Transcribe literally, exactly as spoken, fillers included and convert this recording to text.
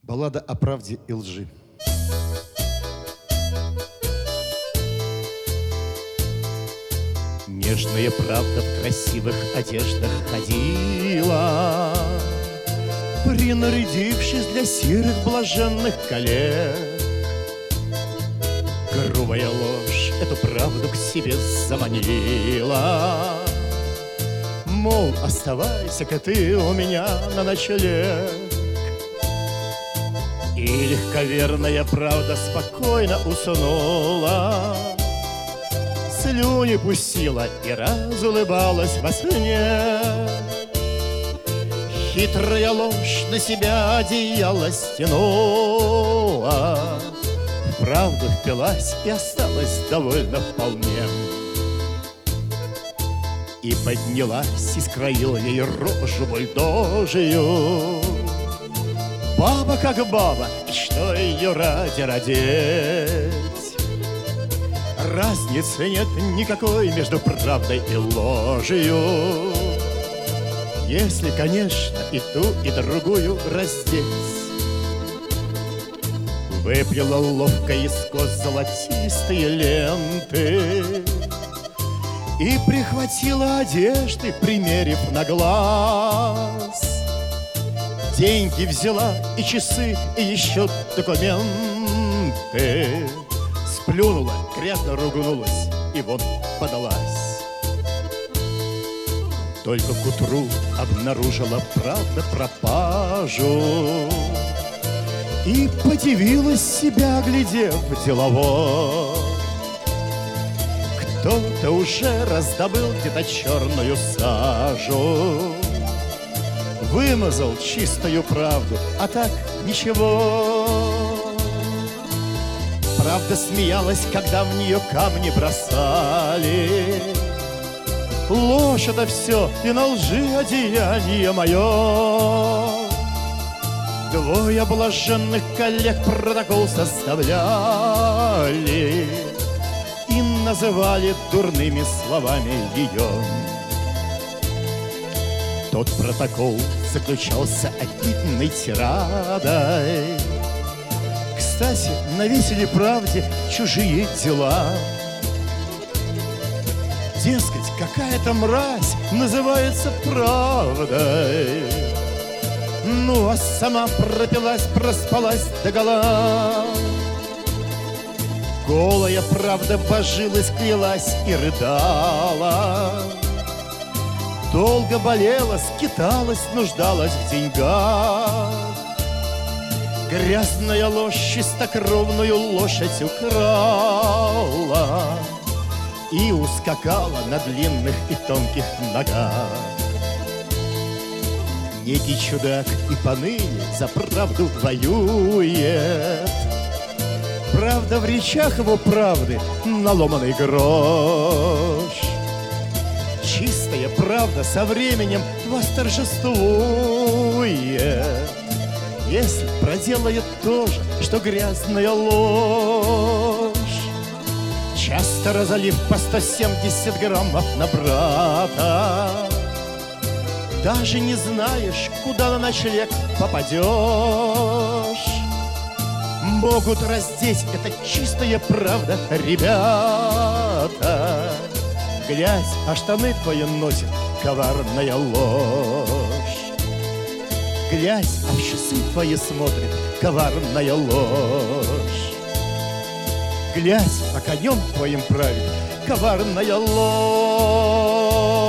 Баллада о правде и лжи. Нежная правда в красивых одеждах ходила, принарядившись для сирых блаженных коллег. Грубая ложь эту правду к себе заманила, мол, оставайся-ка ты у меня на ночлег. И легковерная правда спокойно уснула, слюни пустила и разулыбалась во сне. Хитрая ложь на себя одеяло стянула, в правду впилась и осталась довольно вполне. И поднялась и скроила ей рожу бульдожию баба как баба, и что ее ради родить? Разницы нет никакой между правдой и ложью, если, конечно, и ту, и другую раздеть. Выплела ловко из кос золотистые ленты и прихватила одежды, примерив на глаз. Деньги взяла и часы, и еще документы. Сплюнула, грязно ругнулась и вот подалась. Только к утру обнаружила правда пропажу и подивилась себя, глядев делово. Кто-то уже раздобыл где-то черную сажу, вымазал чистую правду, а так ничего. Правда смеялась, когда в нее камни бросали. Ложь это все, и на лжи одеяние мое. Двое блаженных коллег протокол составляли и называли дурными словами ее. Тот протокол заключался обидной тирадой. Кстати, навесили правде чужие дела. Дескать, какая-то мразь называется правдой. Ну, а сама пропилась, проспалась догола. Голая правда божилась, клялась и рыдала. Долго болела, скиталась, нуждалась в деньгах. Грязная ложь чистокровную лошадь украла и ускакала на длинных и тонких ногах. Некий чудак и поныне за правду воюет. Правда в речах его правды наломанный грош. Чистая правда со временем восторжествует, если проделает то же, что грязная ложь. Часто разолив по сто семьдесят граммов на брата, даже не знаешь, куда на ночлег попадешь. Могут раздеть, это чистая правда, ребята. Глядь, а штаны твои носит коварная ложь. Глядь, а в часы твои смотрит коварная ложь. Глядь, а конем твоим правит коварная ложь.